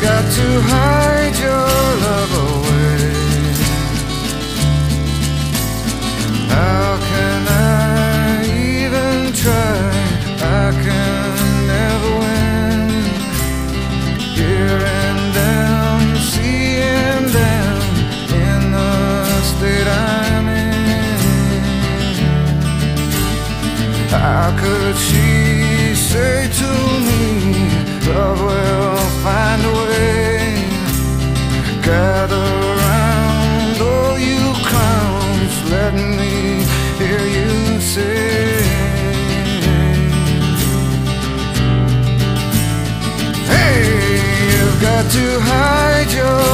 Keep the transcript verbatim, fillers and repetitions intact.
got to hide your love away. How can I even try? I can never win. Hearing them, seeing them in the state I'm in. How could she say to me, love will find a way? Gather round, oh you clowns, let me hear you say, hey, you've got to hide your